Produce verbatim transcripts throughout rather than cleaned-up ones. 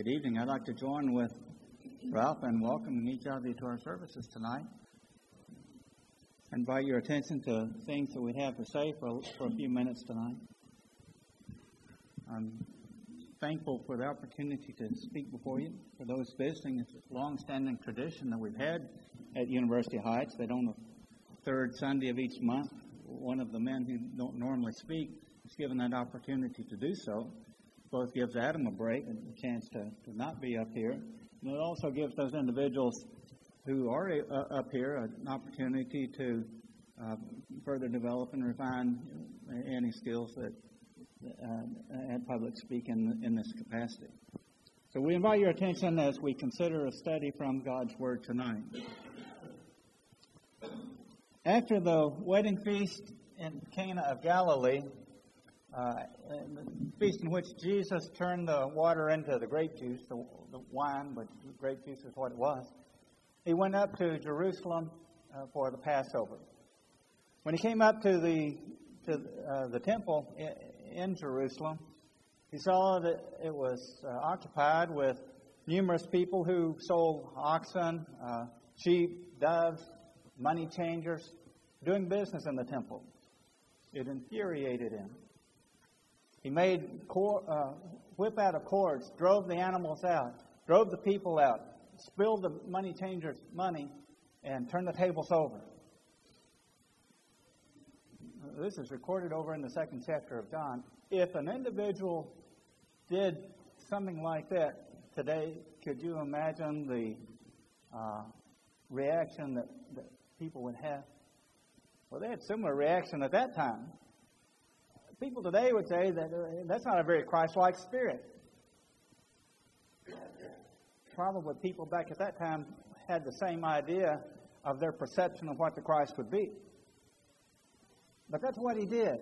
Good evening. I'd like to join with Ralph in welcoming each of you to our services tonight. Invite your attention to things that we have to say for, for a few minutes tonight. I'm thankful for the opportunity to speak before you. For those visiting, it's a long-standing tradition that we've had at University Heights that on the third Sunday of each month, one of the men who don't normally speak is given that opportunity to do so. Both gives Adam a break and a chance to, to not be up here. And it also gives those individuals who are uh, up here an opportunity to uh, further develop and refine any skills that uh, at public speak in, in this capacity. So we invite your attention as we consider a study from God's Word tonight. After the wedding feast in Cana of Galilee, Uh, the feast in which Jesus turned the water into the grape juice, the, the wine, but grape juice is what it was. He went up to Jerusalem uh, for the Passover. When he came up to the to uh, the temple in, in Jerusalem, he saw that it was uh, occupied with numerous people who sold oxen, uh, sheep, doves, money changers, doing business in the temple. It infuriated him. He made cord, uh, whip out of cords, drove the animals out, drove the people out, spilled the money changers' money, and turned the tables over. This is recorded over in the second chapter of John. If an individual did something like that today, could you imagine the uh, reaction that, that people would have? Well, they had similar reaction at that time. People today would say that uh, that's not a very Christ-like spirit. Probably people back at that time had the same idea of their perception of what the Christ would be. But that's what he did.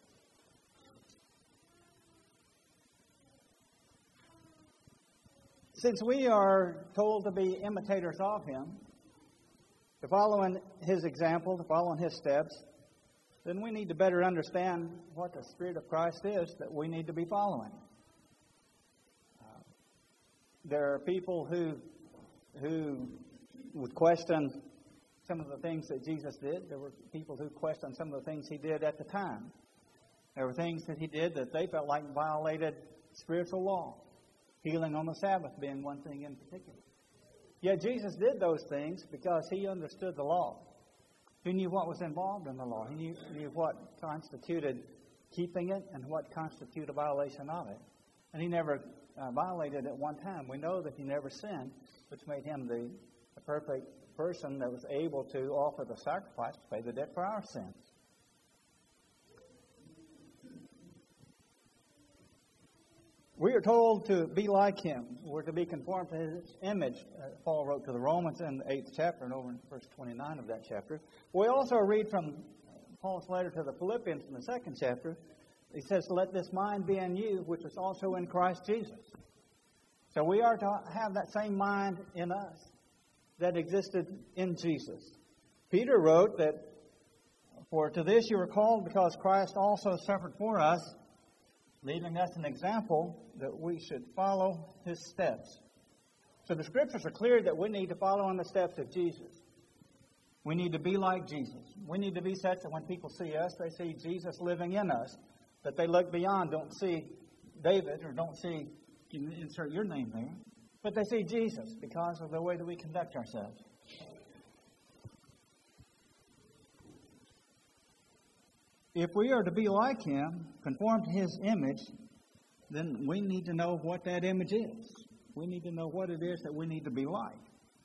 Since we are told to be imitators of him, to follow in his example, to follow in his steps, then we need to better understand what the Spirit of Christ is that we need to be following. Uh, there are people who who would question some of the things that Jesus did. There were people who questioned some of the things he did at the time. There were things that he did that they felt like violated spiritual law. Healing on the Sabbath being one thing in particular. Yet Jesus did those things because he understood the law. He knew what was involved in the law. He knew, knew what constituted keeping it and what constituted a violation of it. And he never uh, violated it one time. We know that he never sinned, which made him the, the perfect person that was able to offer the sacrifice to pay the debt for our sins. We are told to be like him. We're to be conformed to his image. Uh, Paul wrote to the Romans in the eighth chapter and over in verse twenty-nine of that chapter. We also read from Paul's letter to the Philippians in the second chapter. He says, "Let this mind be in you, which was also in Christ Jesus." So we are to have that same mind in us that existed in Jesus. Peter wrote that, "For to this you were called, because Christ also suffered for us, leaving us an example that we should follow his steps." So the Scriptures are clear that we need to follow in the steps of Jesus. We need to be like Jesus. We need to be such that when people see us, they see Jesus living in us. That they look beyond, don't see David or don't see, you can insert your name there, but they see Jesus because of the way that we conduct ourselves. If we are to be like him, conform to his image, then we need to know what that image is. We need to know what it is that we need to be like.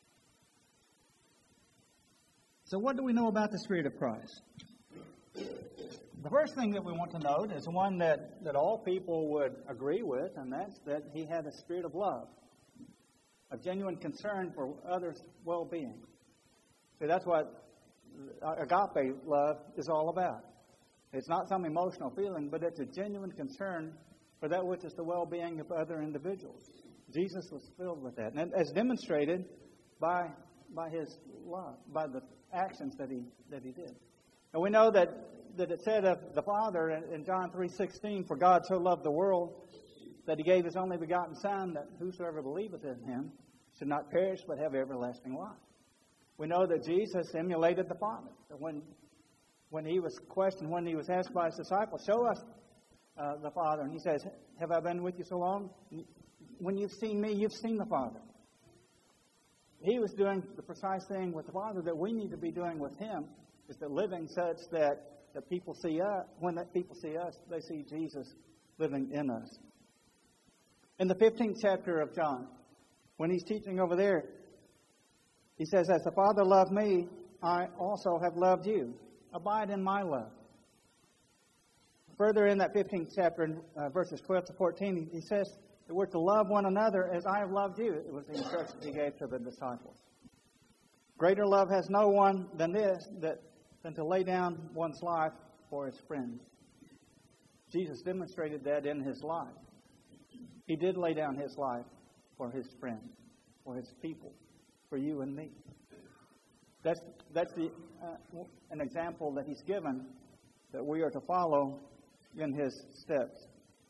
So what do we know about the Spirit of Christ? The first thing that we want to note is one that, that all people would agree with, and that's that he had a spirit of love, a genuine concern for others' well-being. See, that's what agape love is all about. It's not some emotional feeling, but it's a genuine concern for that which is the well-being of other individuals. Jesus was filled with that, and as demonstrated by by his love, by the actions that he that he did. And we know that, that it said of the Father in John three sixteen, "For God so loved the world that He gave His only begotten Son, that whosoever believeth in Him should not perish but have everlasting life. We know that Jesus emulated the Father. When, when He was questioned, when He was asked by His disciples, show us uh, the Father. And He says, have I been with you so long? When you've seen me, you've seen the Father. He was doing the precise thing with the Father that we need to be doing with Him, is that living such that, that people see us, when that people see us, they see Jesus living in us. In the fifteenth chapter of John, when He's teaching over there, He says, as the Father loved me, I also have loved you. Abide in my love. Further in that fifteenth chapter, in uh, verses twelve to fourteen, he, he says that we're to love one another as I have loved you. It was the instructions He gave to the disciples. Greater love has no one than this, that, than to lay down one's life for his friends. Jesus demonstrated that in His life. He did lay down His life for His friends, for His people, for you and me. That's that's the uh, an example that He's given that we are to follow in His steps.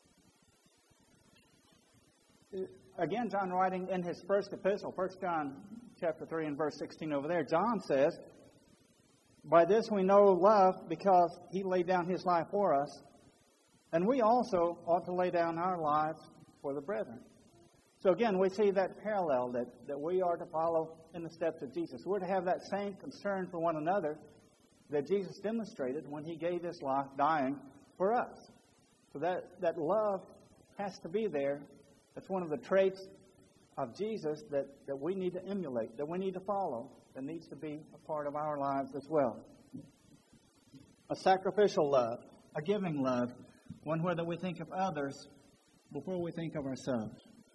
Again, John writing in his first epistle, First John chapter three and verse sixteen over there, John says, by this we know love, because He laid down His life for us, and we also ought to lay down our lives for the brethren. So again, we see that parallel that, that we are to follow in the steps of Jesus. We're to have that same concern for one another that Jesus demonstrated when He gave His life dying for us. So that, that love has to be there. That's one of the traits of Jesus that, that we need to emulate, that we need to follow, that needs to be a part of our lives as well. A sacrificial love, a giving love, one where that we think of others before we think of ourselves.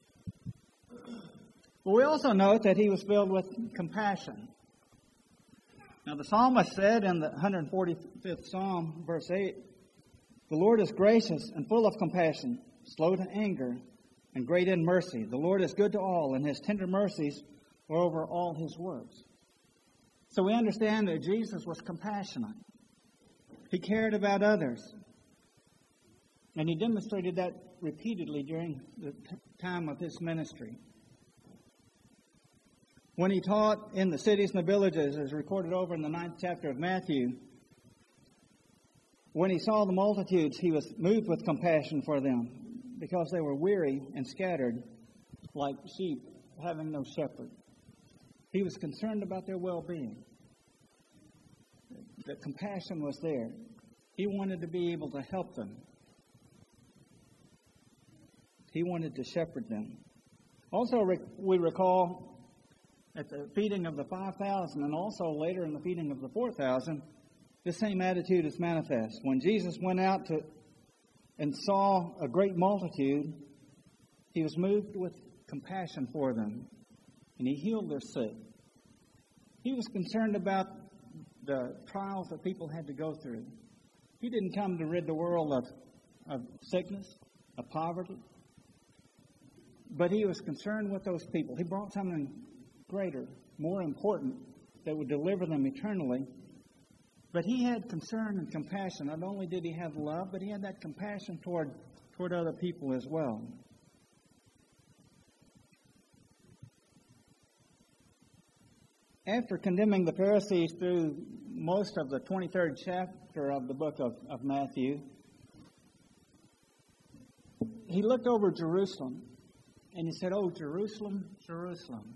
But we also note that He was filled with compassion. Now the psalmist said in the one hundred forty-fifth Psalm, verse eight, the Lord is gracious and full of compassion, slow to anger, and great in mercy. The Lord is good to all, and His tender mercies are over all His works. So we understand that Jesus was compassionate. He cared about others. And He demonstrated that repeatedly during the time of His ministry. When He taught in the cities and the villages, as recorded over in the ninth chapter of Matthew, when He saw the multitudes, He was moved with compassion for them, because they were weary and scattered like sheep having no shepherd. He was concerned about their well-being. The compassion was there. He wanted to be able to help them. He wanted to shepherd them. Also, we recall at the feeding of the five thousand, and also later in the feeding of the four thousand, the same attitude is manifest. When Jesus went out to and saw a great multitude, He was moved with compassion for them, and He healed their sick. He was concerned about the trials that people had to go through. He didn't come to rid the world of, of sickness, of poverty, but He was concerned with those people. He brought something greater, more important, that would deliver them eternally. But He had concern and compassion. Not only did He have love, but He had that compassion toward, toward other people as well. After condemning the Pharisees through most of the twenty-third chapter of the book of, of Matthew, He looked over Jerusalem and He said, "Oh, Jerusalem, Jerusalem,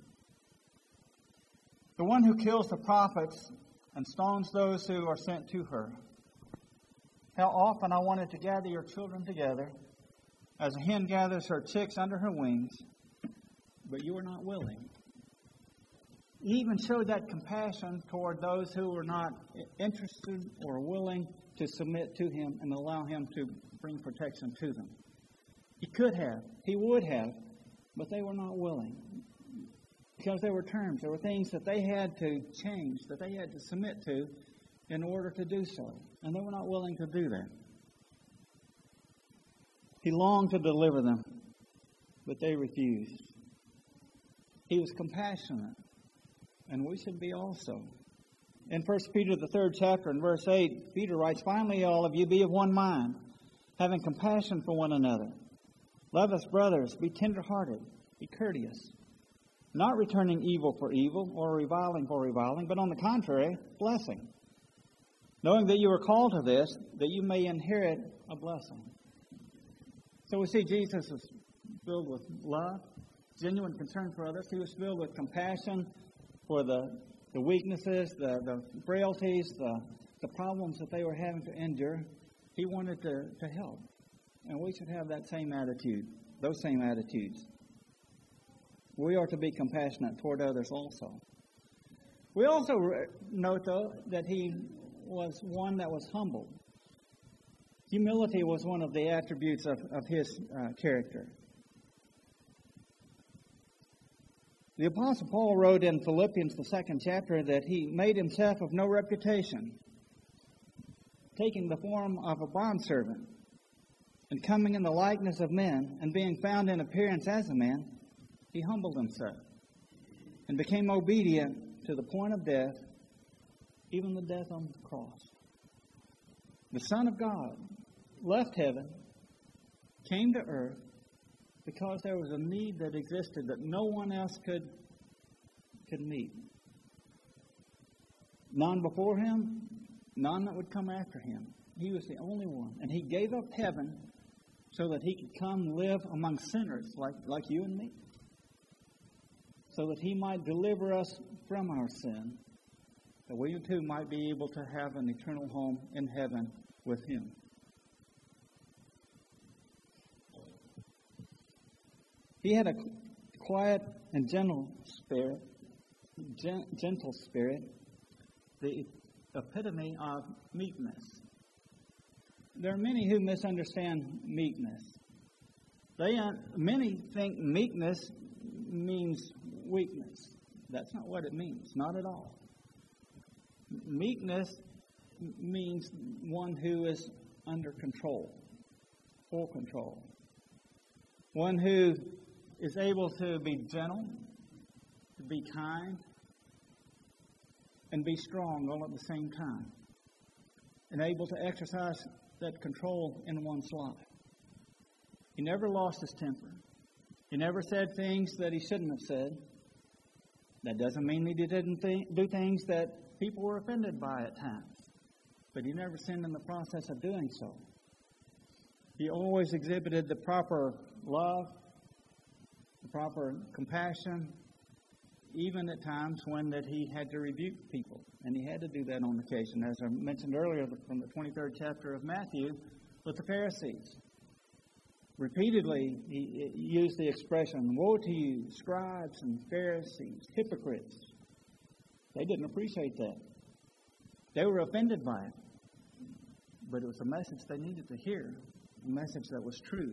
the one who kills the prophets and stones those who are sent to her. How often I wanted to gather your children together, as a hen gathers her chicks under her wings, but you were not willing." He even showed that compassion toward those who were not interested or willing to submit to Him and allow Him to bring protection to them. He could have, He would have, but they were not willing. Because there were terms, there were things that they had to change, that they had to submit to in order to do so. And they were not willing to do that. He longed to deliver them, but they refused. He was compassionate, and we should be also. In First Peter, the third chapter, in verse eight, Peter writes, "Finally, all of you be of one mind, having compassion for one another, Love as brothers, be tender-hearted, be courteous, not returning evil for evil or reviling for reviling, but on the contrary, blessing, knowing that you are called to this, that you may inherit a blessing. So we see Jesus was filled with love, genuine concern for others. He was filled with compassion for the, the weaknesses, the, the frailties, the, the problems that they were having to endure. He wanted to, to help. And we should have that same attitude, those same attitudes. We are to be compassionate toward others also. We also note, though, that he was one that was humble. Humility was one of the attributes of, of his uh, character. The Apostle Paul wrote in Philippians, the second chapter, that he made himself of no reputation, taking the form of a bondservant, and coming in the likeness of men, and being found in appearance as a man, he humbled himself and became obedient to the point of death, even the death on the cross. The Son of God left heaven, came to earth, because there was a need that existed that no one else could, could meet. None before him, none that would come after him. He was the only one. And he gave up heaven so that he could come live among sinners like, like you and me. So that he might deliver us from our sin. That we too might be able to have an eternal home in heaven with him. He had a quiet and gentle spirit, gentle spirit, the epitome of meekness. There are many who misunderstand meekness. They uh, many think meekness means weakness. That's not what it means, not at all. Meekness means one who is under control, full control. One who is able to be gentle, to be kind, and be strong all at the same time. And able to exercise that control in one's life. He never lost his temper. He never said things that he shouldn't have said. That doesn't mean he didn't th- do things that people were offended by at times. But he never sinned in the process of doing so. He always exhibited the proper love, the proper compassion, even at times when that he had to rebuke people. And he had to do that on occasion, as I mentioned earlier from the twenty-third chapter of Matthew with the Pharisees. Repeatedly, he used the expression, "Woe to you, scribes and Pharisees, hypocrites." They didn't appreciate that. They were offended by it. But it was a message they needed to hear, a message that was true.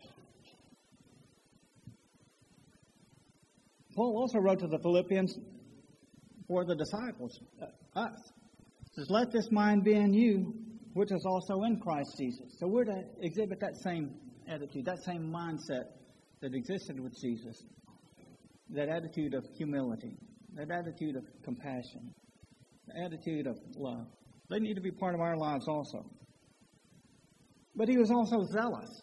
Paul also wrote to the Philippians for the disciples, uh, us. He says, "Let this mind be in you, which is also in Christ Jesus." So we're to exhibit that same attitude, that same mindset that existed with Jesus. That attitude of humility, that attitude of compassion, the attitude of love. They need to be part of our lives also. But he was also zealous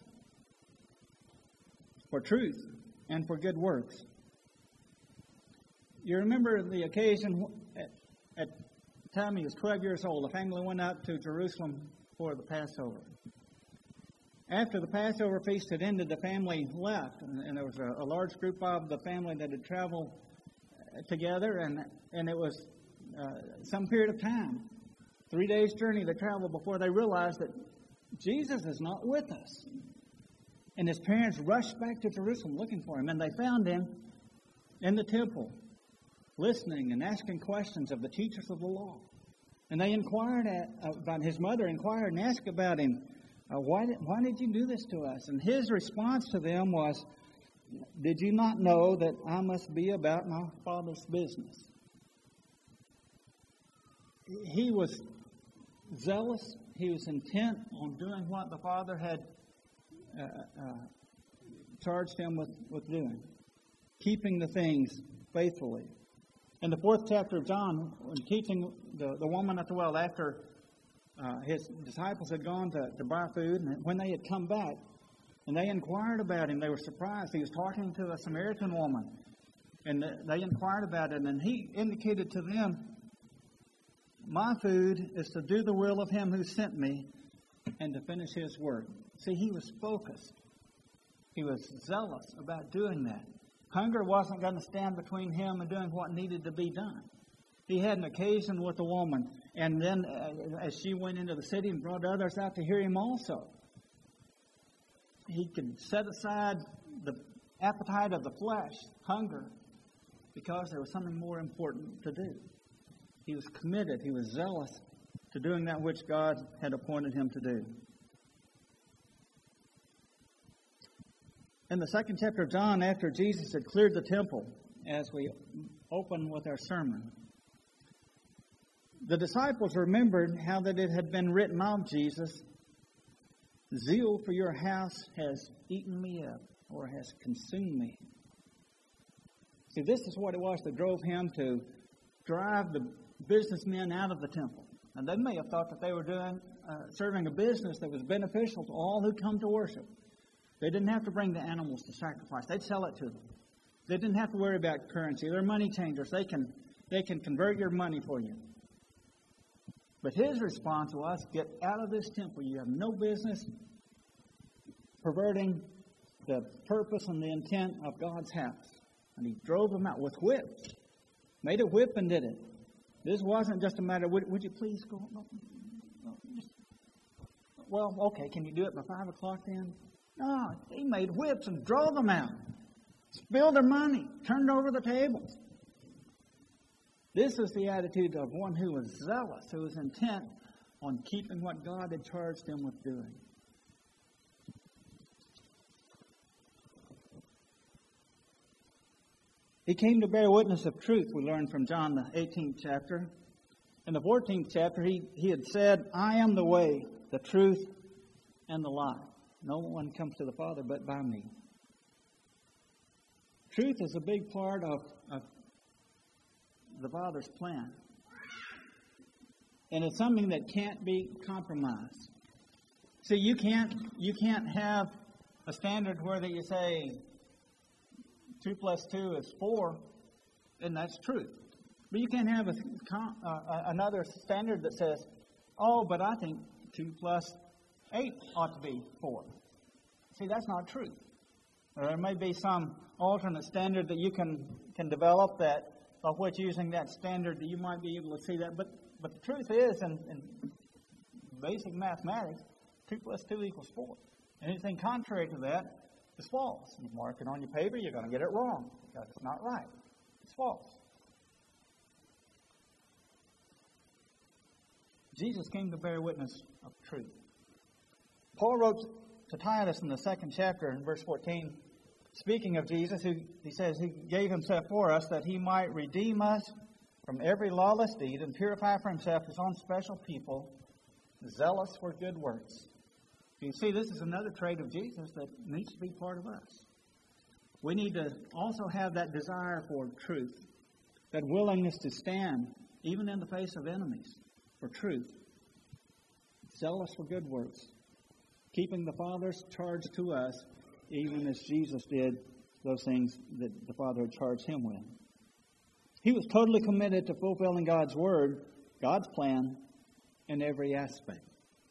for truth and for good works. You remember the occasion at, at the time he was twelve years old, the family went up to Jerusalem for the Passover. After the Passover feast had ended, the family left, and, and there was a, a large group of the family that had traveled together, and, and it was uh, some period of time, three days' journey they traveled before they realized that Jesus is not with us. And his parents rushed back to Jerusalem looking for him, and they found him in the temple, listening and asking questions of the teachers of the law. And they inquired at, about his mother, inquired and asked about him, uh, why, did, why did you do this to us? And his response to them was, "Did you not know that I must be about my Father's business?" He was zealous. He was intent on doing what the Father had uh, uh, charged him with, with doing, keeping the things faithfully. In the fourth chapter of John, when teaching the, the woman at the well after uh, his disciples had gone to, to buy food, and when they had come back, And they inquired about him. They were surprised. He was talking to a Samaritan woman. And they inquired about it. And he indicated to them, my food is to do the will of him who sent me and to finish his work. See, he was focused. He was zealous about doing that. Hunger wasn't going to stand between him and doing what needed to be done. He had an occasion with a woman. And then uh, as she went into the city and brought others out to hear him also, he could set aside the appetite of the flesh, hunger, because there was something more important to do. He was committed. He was zealous to doing that which God had appointed him to do. In the second chapter of John, after Jesus had cleared the temple, as we open with our sermon, the disciples remembered how that it had been written of Jesus, zeal for your house has eaten me up, or has consumed me. See, this is what it was that drove him to drive the businessmen out of the temple. And they may have thought that they were doing, uh, serving a business that was beneficial to all who come to worship. They didn't have to bring the animals to sacrifice. They'd sell it to them. They didn't have to worry about currency. They're money changers. They can, they can convert your money for you. But his response was, get out of this temple. You have no business perverting the purpose and the intent of God's house. And he drove them out with whips. Made a whip and did it. This wasn't just a matter, would, would you please go? No, no, just, well, okay, can you do it by five o'clock then? No, he made whips and drove them out. Spilled their money. Turned over the tables. This is the attitude of one who was zealous, who was intent on keeping what God had charged him with doing. He came to bear witness of truth, we learn from John, the eighteenth chapter. In the fourteenth chapter, he, he had said, I am the way, the truth, and the life. No one comes to the Father but by me. Truth is a big part of, of the Father's plan. And it's something that can't be compromised. See, you can't, you can't have a standard where that you say, two plus two is four, and that's true. But you can't have a, uh, another standard that says, oh, but I think two plus eight ought to be four. See, that's not true. Or there may be some alternate standard that you can, can develop that, of which using that standard that you might be able to see that. But but the truth is, in, in basic mathematics, two plus two equals four. Anything contrary to that is false. You mark it on your paper, you're going to get it wrong because it's not right. It's false. Jesus came to bear witness of truth. Paul wrote to Titus in the second chapter, in verse fourteen, speaking of Jesus, who he says he gave himself for us that he might redeem us from every lawless deed and purify for himself his own special people, zealous for good works. You see, this is another trait of Jesus that needs to be part of us. We need to also have that desire for truth, that willingness to stand, even in the face of enemies, for truth. Zealous for good works, keeping the Father's charge to us, even as Jesus did those things that the Father had charged him with. He was totally committed to fulfilling God's word, God's plan, in every aspect.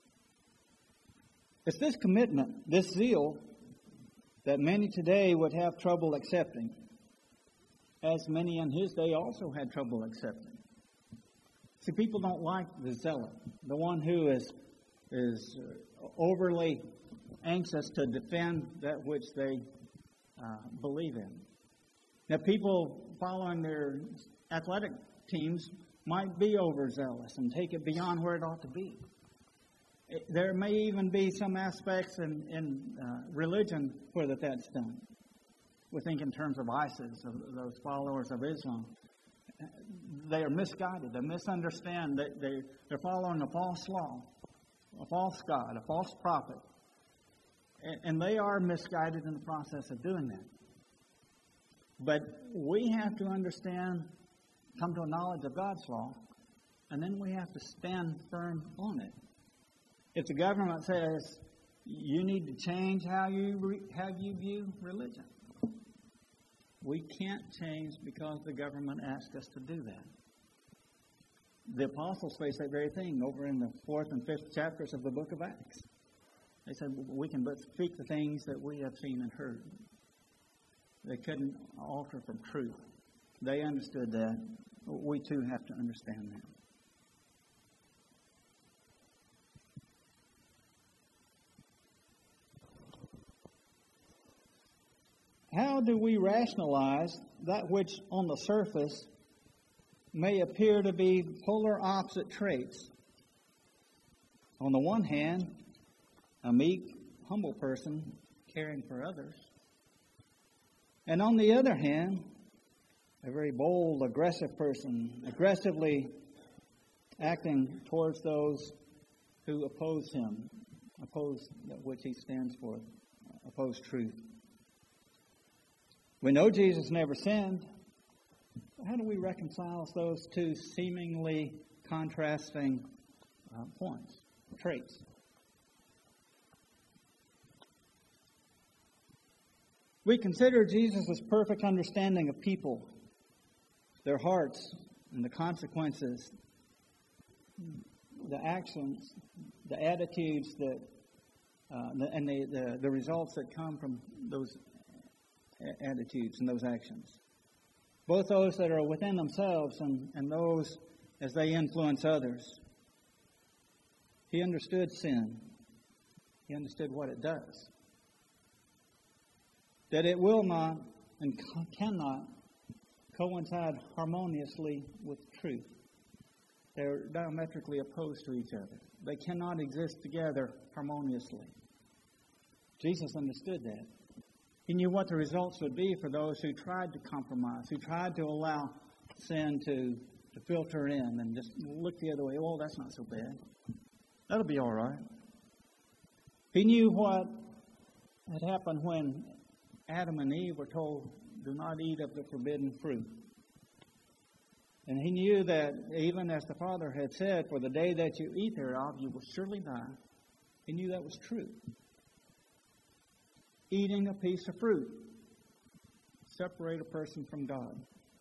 It's this commitment, this zeal, that many today would have trouble accepting, as many in his day also had trouble accepting. See, people don't like the zealot, the one who is, is overly anxious to defend that which they uh, believe in. Now, people following their athletic teams might be overzealous and take it beyond where it ought to be. It, there may even be some aspects in, in uh, religion where that that's done. We think in terms of ISIS, of those followers of Islam. They are misguided. They misunderstand. They, they, they're following a false law, a false God, a false prophet. And, and they are misguided in the process of doing that. But we have to understand, come to a knowledge of God's law, and then we have to stand firm on it. If the government says You need to change how you re, how you view religion. We can't change because the government asked us to do that. The apostles faced that very thing over in the fourth and fifth chapters of the book of Acts. They said, we can but speak the things that we have seen and heard. They couldn't alter from truth. They understood that. We too have to understand that. How do we rationalize that which on the surface may appear to be polar opposite traits? On the one hand, a meek, humble person caring for others. And on the other hand, a very bold, aggressive person, aggressively acting towards those who oppose him, oppose that which he stands for, oppose truth. We know Jesus never sinned. How do we reconcile those two seemingly contrasting uh, points, traits? We consider Jesus' perfect understanding of people, their hearts, and the consequences, the actions, the attitudes that, uh, and the, the, the results that come from those attitudes and those actions. Both those that are within themselves and, and those as they influence others. He understood sin. He understood what it does. That it will not and cannot coincide harmoniously with truth. They're diametrically opposed to each other. They cannot exist together harmoniously. Jesus understood that. He knew what the results would be for those who tried to compromise, who tried to allow sin to, to filter in and just look the other way. Oh, that's not so bad. That'll be all right. He knew what had happened when Adam and Eve were told, do not eat of the forbidden fruit. And he knew that even as the Father had said, for the day that you eat thereof, you will surely die. He knew that was true. Eating a piece of fruit separate a person from God.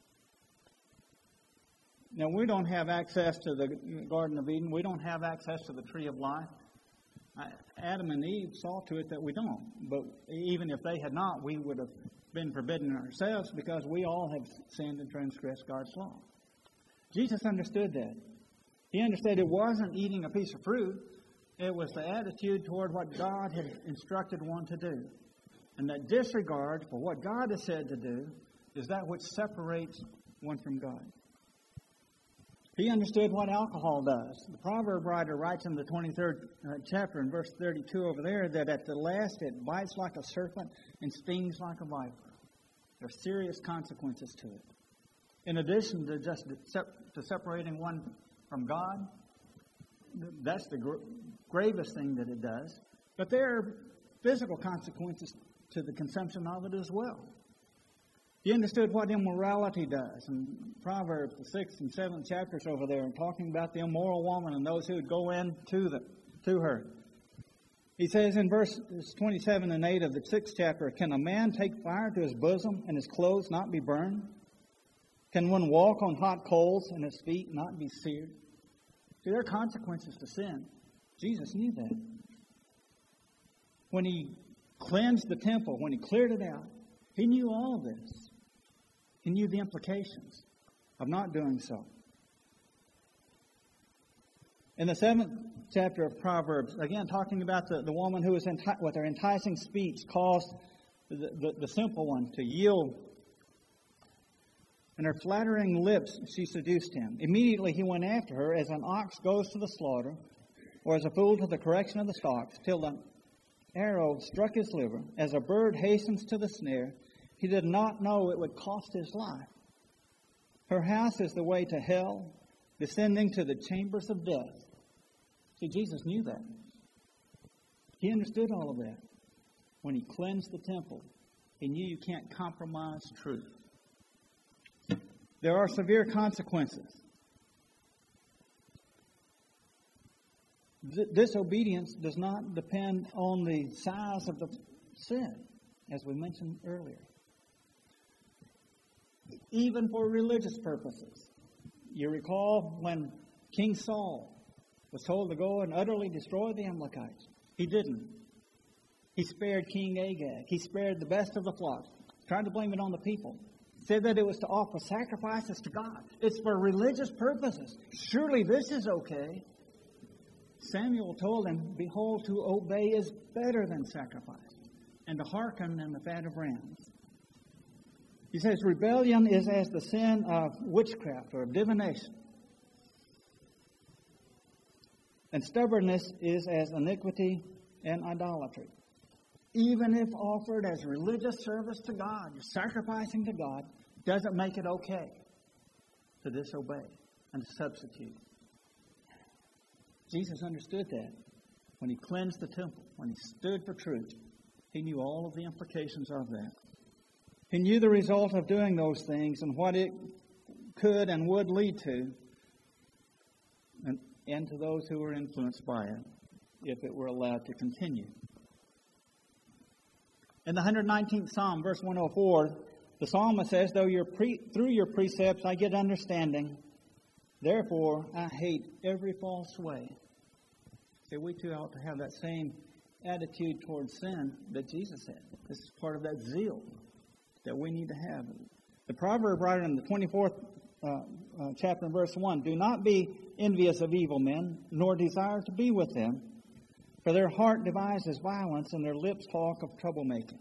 Now, we don't have access to the Garden of Eden. We don't have access to the tree of life. Adam and Eve saw to it that we don't. But even if they had not, we would have been forbidden ourselves because we all have sinned and transgressed God's law. Jesus understood that. He understood it wasn't eating a piece of fruit. It was the attitude toward what God had instructed one to do. And that disregard for what God has said to do is that which separates one from God. He understood what alcohol does. The proverb writer writes in the twenty-third uh, chapter in verse thirty-two over there that at the last it bites like a serpent and stings like a viper. There are serious consequences to it. In addition to just to separating one from God, that's the gr- gravest thing that it does. But there are physical consequences to the consumption of it as well. He understood what immorality does. In Proverbs, the sixth and seventh chapters over there, and talking about the immoral woman and those who would go in to, the, to her. He says in verses twenty-seven and eight of the sixth chapter, can a man take fire to his bosom and his clothes not be burned? Can one walk on hot coals and his feet not be seared? See, there are consequences to sin. Jesus knew that. When he cleansed the temple, when he cleared it out, he knew all of this. He knew the implications of not doing so. In the seventh chapter of Proverbs, again talking about the, the woman who was enti- with her enticing speech caused the, the, the simple one to yield. And her flattering lips, she seduced him. Immediately he went after her as an ox goes to the slaughter, or as a fool to the correction of the stocks, till the arrow struck his liver. As a bird hastens to the snare, he did not know it would cost his life. Her house is the way to hell, descending to the chambers of death. See, Jesus knew that. He understood all of that. When he cleansed the temple, he knew you can't compromise truth. There are severe consequences. th- disobedience does not depend on the size of the sin, as we mentioned earlier. Even for religious purposes. You recall when King Saul was told to go and utterly destroy the Amalekites. He didn't. He spared King Agag. He spared the best of the flocks. Tried to blame it on the people. Said that it was to offer sacrifices to God. It's for religious purposes. Surely this is okay. Samuel told him, behold, to obey is better than sacrifice, and to hearken than the fat of rams. He says, rebellion is as the sin of witchcraft or of divination. And stubbornness is as iniquity and idolatry. Even if offered as religious service to God, sacrificing to God, doesn't make it okay to disobey and to substitute. Jesus understood that when He cleansed the temple, when He stood for truth. He knew all of the implications of that. He knew the result of doing those things and what it could and would lead to, and, and to those who were influenced by it, if it were allowed to continue. In the one hundred nineteenth Psalm, verse one oh four, the psalmist says, Though your pre- through your precepts I get understanding, therefore I hate every false way. See, we too ought to have that same attitude towards sin that Jesus had. This is part of that zeal that we need to have. The proverb writer in the twenty-fourth uh, uh, chapter and verse one, Do not be envious of evil men, nor desire to be with them, for their heart devises violence, and their lips talk of troublemaking.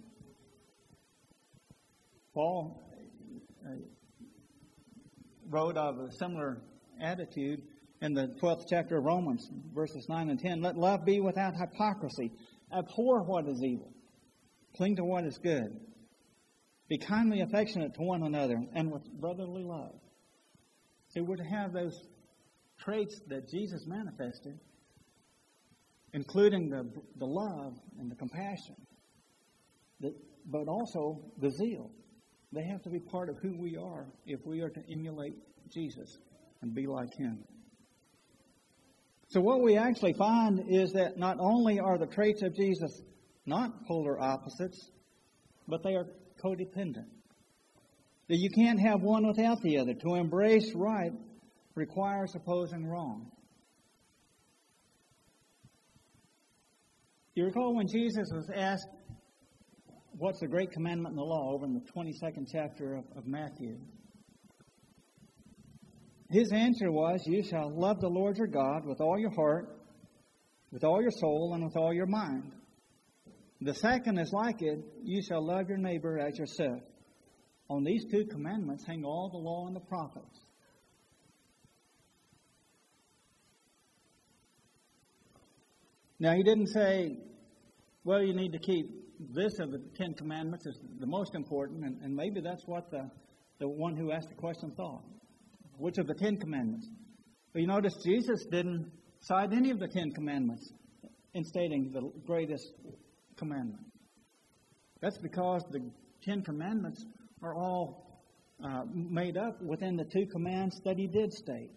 Paul uh, wrote of a similar attitude in the twelfth chapter of Romans, verses nine and ten. Let love be without hypocrisy. Abhor what is evil. Cling to what is good. Be kindly affectionate to one another, and with brotherly love. See, we're to have those traits that Jesus manifested, including the, the love and the compassion, the, but also the zeal. They have to be part of who we are if we are to emulate Jesus and be like Him. So what we actually find is that not only are the traits of Jesus not polar opposites, but they are codependent. That you can't have one without the other. To embrace right requires opposing wrong. You recall when Jesus was asked, what's the great commandment in the law, over in the twenty-second chapter of, of Matthew? His answer was, you shall love the Lord your God with all your heart, with all your soul, and with all your mind. The second is like it, you shall love your neighbor as yourself. On these two commandments hang all the law and the prophets. Now, he didn't say, well, you need to keep this of the Ten Commandments is the most important, and, and maybe that's what the, the one who asked the question thought. Which of the Ten Commandments? But you notice Jesus didn't cite any of the Ten Commandments in stating the greatest commandment. That's because the Ten Commandments are all uh, made up within the two commands that he did state,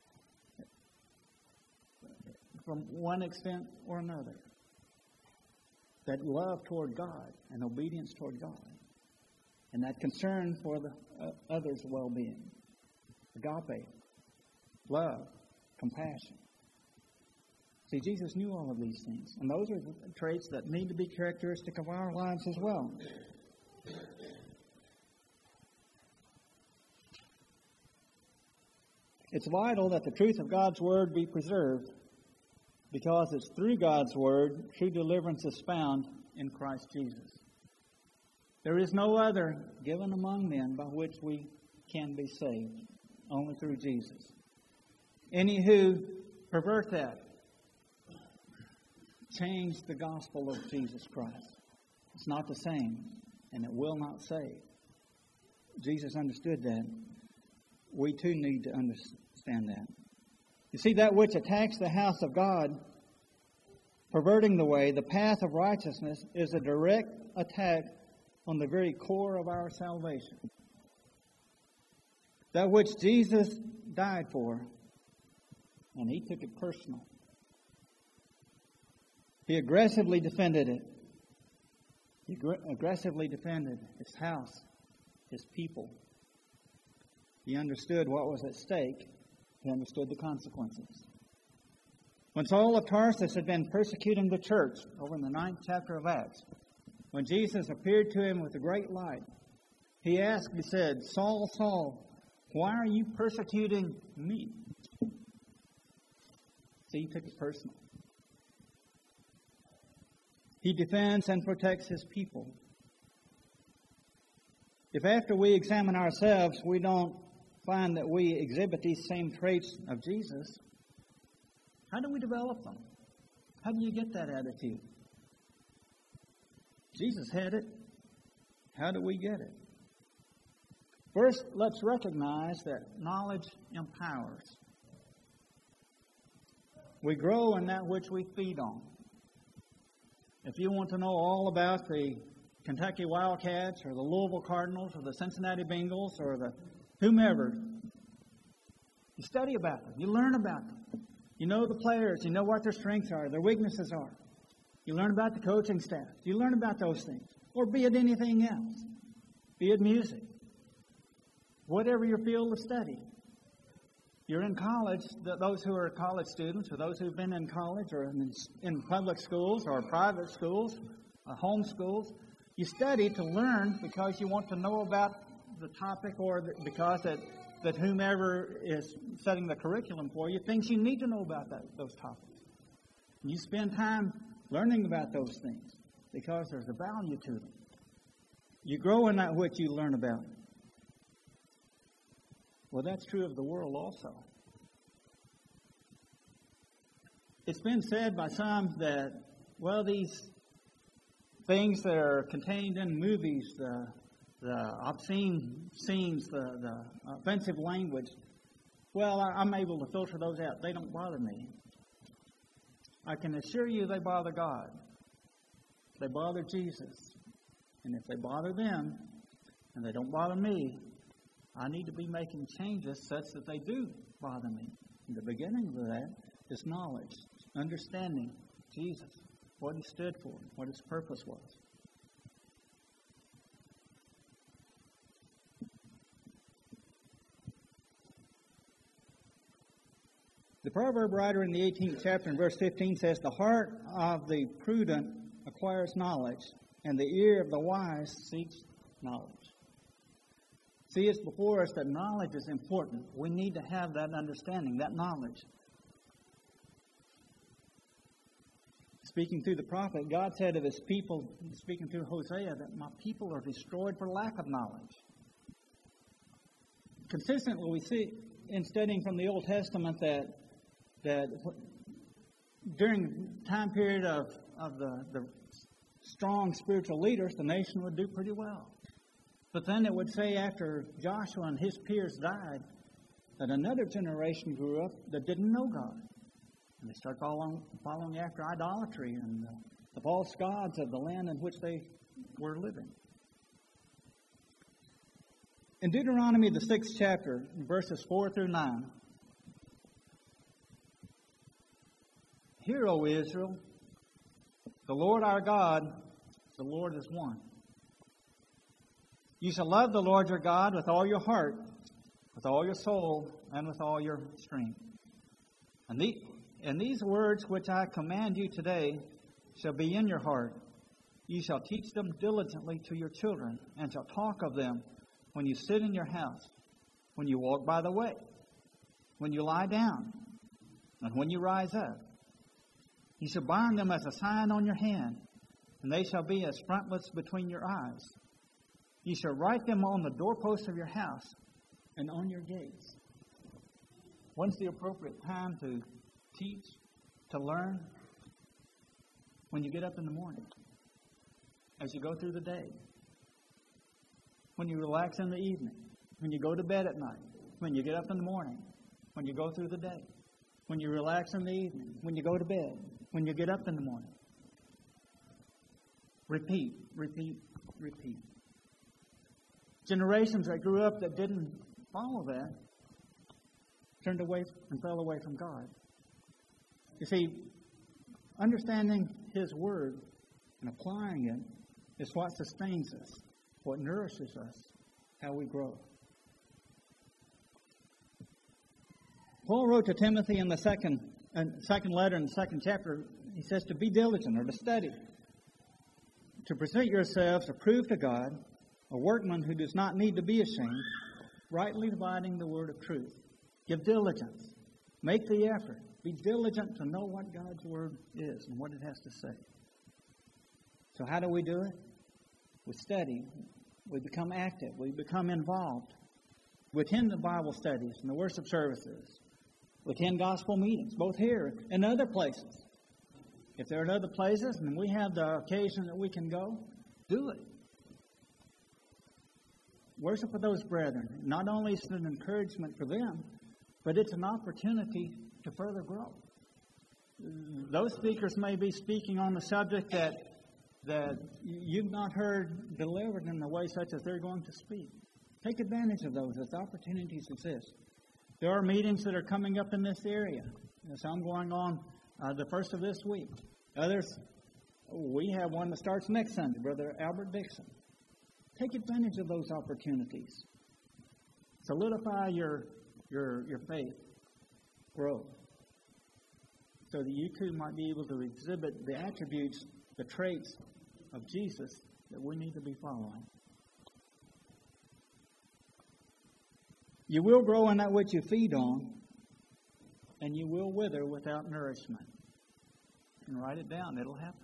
from one extent or another. That love toward God and obedience toward God, and that concern for the uh, others' well-being. Agape, love, compassion. See, Jesus knew all of these things, and those are the traits that need to be characteristic of our lives as well. It's vital that the truth of God's Word be preserved, because it's through God's Word true deliverance is found in Christ Jesus. There is no other given among men by which we can be saved, only through Jesus. Any who pervert that change the gospel of Jesus Christ. It's not the same, and it will not save. Jesus understood that. We too need to understand that. You see, that which attacks the house of God, perverting the way, the path of righteousness, is a direct attack on the very core of our salvation. That which Jesus died for, and He took it personal. He aggressively defended it. He aggressively defended his house, his people. He understood what was at stake. He understood the consequences. When Saul of Tarsus had been persecuting the church, over in the ninth chapter of Acts, when Jesus appeared to him with a great light, he asked, he said, "Saul, Saul, why are you persecuting me?" See, he took it personal. He defends and protects his people. If after we examine ourselves, we don't find that we exhibit these same traits of Jesus, how do we develop them? How do you get that attitude? Jesus had it. How do we get it? First, let's recognize that knowledge empowers. We grow in that which we feed on. If you want to know all about the Kentucky Wildcats or the Louisville Cardinals or the Cincinnati Bengals or the whomever, you study about them. You learn about them. You know the players. You know what their strengths are, their weaknesses are. You learn about the coaching staff. You learn about those things. Or be it anything else. Be it music. Whatever your field of study. You're in college, those who are college students or those who've been in college or in, in public schools or private schools, or home schools, you study to learn because you want to know about the topic or the, because that, that whomever is setting the curriculum for you thinks you need to know about that, those topics. And you spend time learning about those things because there's a value to them. You grow in that which you learn about. Well, that's true of the world also. It's been said by some that, well, these things that are contained in movies, the, the obscene scenes, the, the offensive language, well, I'm able to filter those out. They don't bother me. I can assure you they bother God. They bother Jesus. And if they bother them and they don't bother me, I need to be making changes such that they do bother me. And the beginning of that is knowledge, understanding Jesus, what He stood for, what His purpose was. The proverb writer in the eighteenth chapter in verse fifteen says, "The heart of the prudent acquires knowledge, and the ear of the wise seeks knowledge." See, it's before us that knowledge is important. We need to have that understanding, that knowledge. Speaking through the prophet, God said of His people, speaking through Hosea, that my people are destroyed for lack of knowledge. Consistently, we see in studying from the Old Testament that that during the time period of, of the, the strong spiritual leaders, the nation would do pretty well. But then it would say after Joshua and his peers died, that another generation grew up that didn't know God. And they started following, following after idolatry and the, the false gods of the land in which they were living. In Deuteronomy, the sixth chapter, verses four through nine, "Hear, O Israel, the Lord our God, the Lord is one. You shall love the Lord your God with all your heart, with all your soul, and with all your strength. And, the, and these words which I command you today shall be in your heart. You shall teach them diligently to your children, and shall talk of them when you sit in your house, when you walk by the way, when you lie down, and when you rise up. You shall bind them as a sign on your hand, and they shall be as frontlets between your eyes. You shall write them on the doorposts of your house and on your gates." When's the appropriate time to teach, to learn? When you get up in the morning, as you go through the day, when you relax in the evening, when you go to bed at night, when you get up in the morning, when you go through the day, when you relax in the evening, when you go to bed, when you get up in the morning. Repeat, repeat, repeat. Generations that grew up that didn't follow that turned away and fell away from God. You see, Understanding His Word and applying it is what sustains us, what nourishes us, how we grow. Paul wrote to Timothy in the second, uh, second letter in the second chapter, he says to be diligent or to study, to present yourselves approved to God, a workman who does not need to be ashamed, rightly dividing the word of truth. Give diligence. Make the effort. Be diligent to know what God's Word is and what it has to say. So how do we do it? We study. We become active. We become involved. We attend the Bible studies and the worship services. We attend gospel meetings, both here and other places. If there are other places and we have the occasion that we can go, do it. Worship with those brethren. Not only is it an encouragement for them, but it's an opportunity to further grow. Those speakers may be speaking on the subject that that you've not heard delivered in the way such as they're going to speak. Take advantage of those as opportunities exist. There are meetings that are coming up in this area. There's some going on uh, the first of this week. Others, we have one that starts next Sunday, Brother Albert Dixon. Take advantage of those opportunities. Solidify your your your faith. Grow. So that you too might be able to exhibit the attributes, the traits of Jesus that we need to be following. You will grow in that which you feed on, and you will wither without nourishment. You can write it down, it'll happen.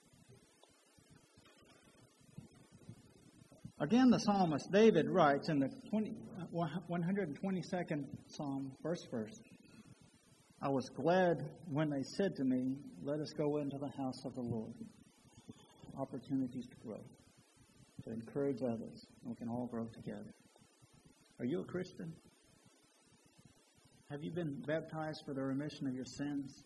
Again, the psalmist David writes in the one hundred twenty-second Psalm, first verse, I was glad when they said to me, let us go into the house of the Lord. Opportunities to grow, to encourage others. We can all grow together. Are you a Christian? Have you been baptized for the remission of your sins?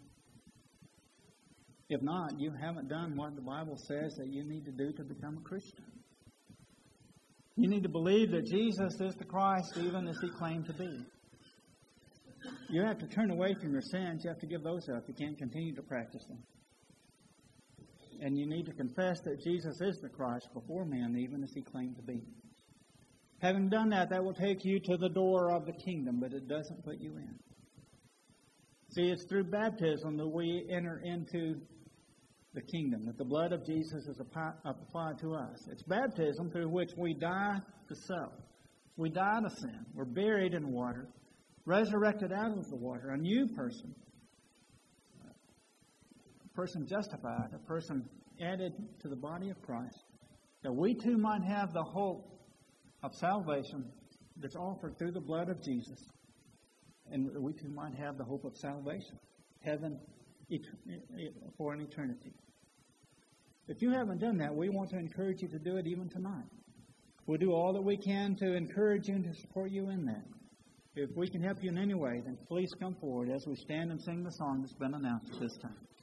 If not, you haven't done what the Bible says that you need to do to become a Christian. You need to believe that Jesus is the Christ even as He claimed to be. You have to turn away from your sins. You have to give those up. You can't continue to practice them. And you need to confess that Jesus is the Christ before men, even as He claimed to be. Having done that, that will take you to the door of the kingdom, but it doesn't put you in. See, it's through baptism that we enter into the kingdom, that the blood of Jesus is applied to us. It's baptism through which we die to self. We die to sin. We're buried in water, resurrected out of the water, a new person. A person justified, a person added to the body of Christ, that we too might have the hope of salvation that's offered through the blood of Jesus, and we too might have the hope of salvation, heaven for an eternity. If you haven't done that, we want to encourage you to do it even tonight. We'll do all that we can to encourage you and to support you in that. If we can help you in any way, then please come forward as we stand and sing the song that's been announced at this time.